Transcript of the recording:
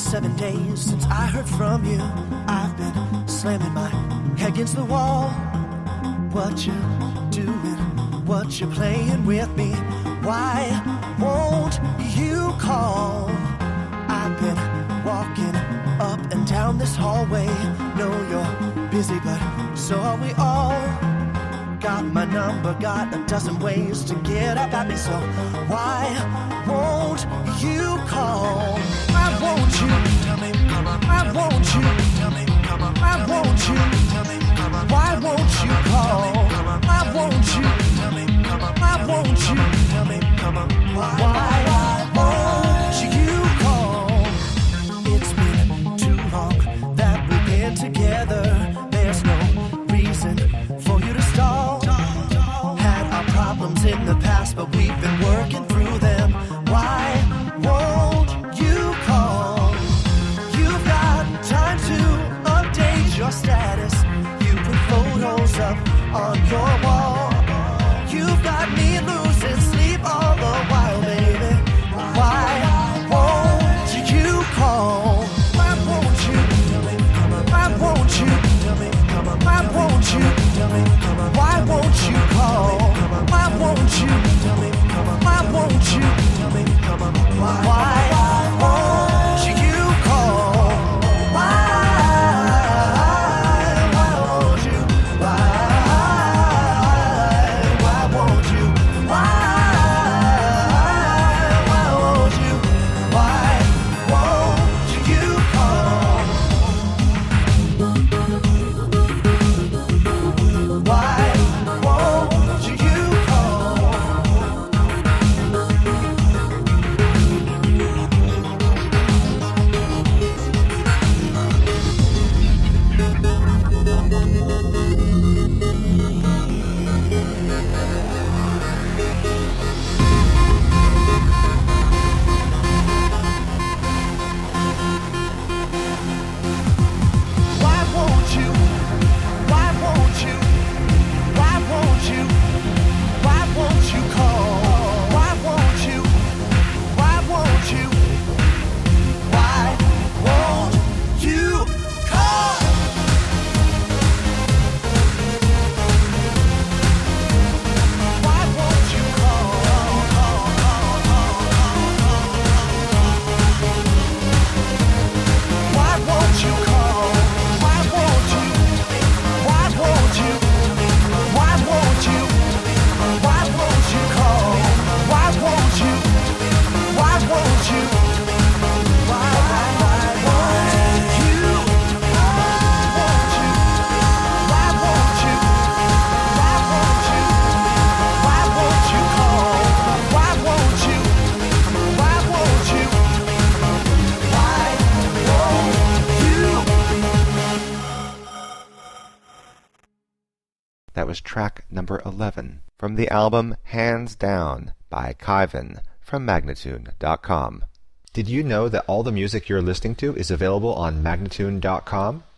7 days since I heard from you. I've been slamming my head against the wall. What you doing? What you playing with me? Why won't you call? I've been walking up and down this hallway. Know you're busy, but so are we all. Got my number, got a dozen ways to get up at me. So why won't you call? Why won't you? Why won't you? Why won't you? Why won't you call? Why won't you? Why won't you? Why won't you call? It's been too long that we've been together. There's no reason for you to stall. Had our problems in the past, but we've been working through them. Why won't you call? You've got time to update your status. You put photos up on your wall. You've got me losing sleep all the while, baby. Why won't you call? Why won't you? Why won't you? Why won't you? Why won't you call? Why won't you? Why won't you? Why won't you call? Why won't you? Why won't you? Why won't you? Why won't you call? Why won't you call? Why won't you? Why won't you? Why won't you? Why won't you call? Why won't you? Why won't you? Why won't you call? Why won't you call? Why won't you call? Why won't you? Why won't you? Why won't you? Why won't you call? Why won't you? Why won't you? Why won't you? Won't you? Why won't you? Why won't you? Why won't you call? Why won't you? Why won't you? Why won't you? That was track number 11 from the album Hands Down by Kyvan from Magnatune.com. Did you know that all the music you're listening to is available on Magnatune.com?